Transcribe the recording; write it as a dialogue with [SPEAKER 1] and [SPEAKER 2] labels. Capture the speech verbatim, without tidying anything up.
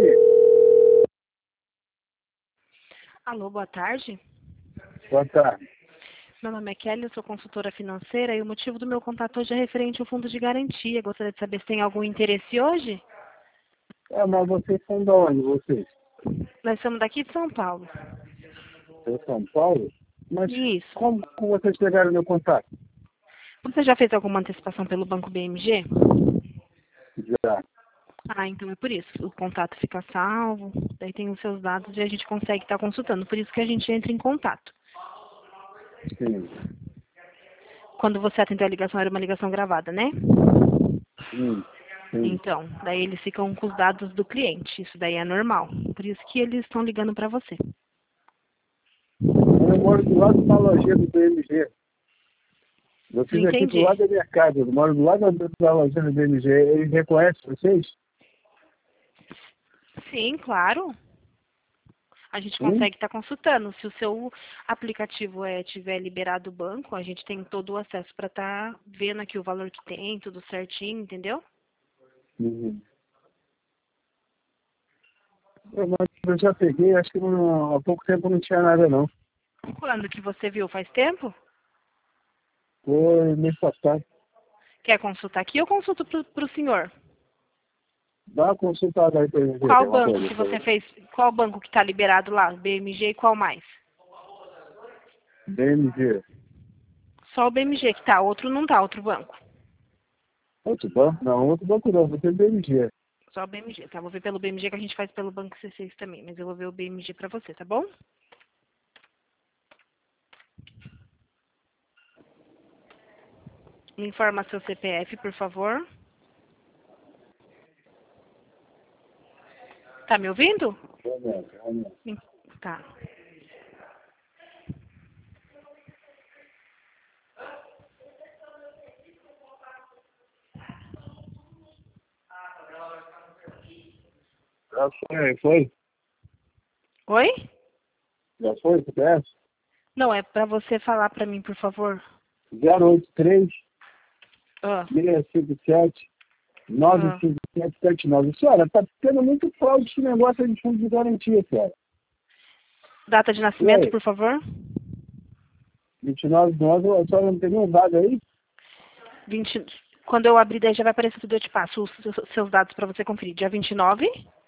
[SPEAKER 1] Alô, boa tarde.
[SPEAKER 2] Boa tarde.
[SPEAKER 1] Meu nome é Kelly, eu sou consultora financeira e o motivo do meu contato hoje é referente ao fundo de garantia. Gostaria de saber se tem algum interesse hoje?
[SPEAKER 2] É, mas vocês são de onde, vocês?
[SPEAKER 1] Nós somos daqui de São Paulo.
[SPEAKER 2] De São Paulo? Mas
[SPEAKER 1] Isso.
[SPEAKER 2] como que vocês pegaram meu contato?
[SPEAKER 1] Você já fez alguma antecipação pelo Banco B M G?
[SPEAKER 2] Já.
[SPEAKER 1] Ah, então é por isso. O contato fica salvo, daí tem os seus dados e a gente consegue estar consultando. Por isso que a gente entra em contato.
[SPEAKER 2] Sim.
[SPEAKER 1] Quando você atendeu a ligação, era uma ligação gravada, né?
[SPEAKER 2] Sim. Sim.
[SPEAKER 1] Então, daí eles ficam com os dados do cliente. Isso daí é normal. Por isso que eles estão ligando para você.
[SPEAKER 2] Eu moro do lado de uma lojinha do B M G. Eu fiz aqui do
[SPEAKER 1] Entendi.
[SPEAKER 2] lado da minha casa. Eu moro do lado da lojinha do B M G. Eles reconhecem vocês?
[SPEAKER 1] Sim, claro. A gente
[SPEAKER 2] Sim?
[SPEAKER 1] consegue estar consultando. Se o seu aplicativo é, tiver liberado o banco, a gente tem todo o acesso para estar vendo aqui o valor que tem, tudo certinho, entendeu?
[SPEAKER 2] Uhum. Eu, mas eu já peguei, acho que não, há pouco tempo não tinha nada não.
[SPEAKER 1] Quando que você viu? Faz tempo?
[SPEAKER 2] Foi mês passado.
[SPEAKER 1] Quer consultar aqui ou consulto para o senhor?
[SPEAKER 2] Dá uma consultada aí pra gente ver
[SPEAKER 1] Qual
[SPEAKER 2] uma
[SPEAKER 1] banco
[SPEAKER 2] coisa.
[SPEAKER 1] que você fez? Qual banco que está liberado lá? B M G e qual mais?
[SPEAKER 2] B M G.
[SPEAKER 1] Só o B M G que tá, outro não tá, outro banco.
[SPEAKER 2] Outro banco? Não, outro banco não, você é B M G.
[SPEAKER 1] Só o B M G, tá? Vou ver pelo B M G que a gente faz pelo Banco C seis também, mas eu vou ver o B M G para você, tá bom? Me informa seu C P F, por favor. Tá me ouvindo?
[SPEAKER 2] Realmente, realmente.
[SPEAKER 1] Sim. Tá.
[SPEAKER 2] Já foi, foi?
[SPEAKER 1] Oi?
[SPEAKER 2] Já foi, C P F?
[SPEAKER 1] Não, é para você falar para mim, por favor.
[SPEAKER 2] zero oito três,
[SPEAKER 1] Ah,
[SPEAKER 2] seis cinco sete, nove
[SPEAKER 1] ah.
[SPEAKER 2] cinco sete sete nove. Senhora, tá tendo muito fraude esse negócio aí de fundo de garantia, senhora.
[SPEAKER 1] Data de
[SPEAKER 2] E
[SPEAKER 1] nascimento,
[SPEAKER 2] aí?
[SPEAKER 1] por favor.
[SPEAKER 2] vinte e nove de nove, a senhora não tem nenhum dado aí?
[SPEAKER 1] vinte. Quando eu abrir, daí já vai aparecer tudo, eu te passo os seus seus dados para você conferir. Dia vinte e nove?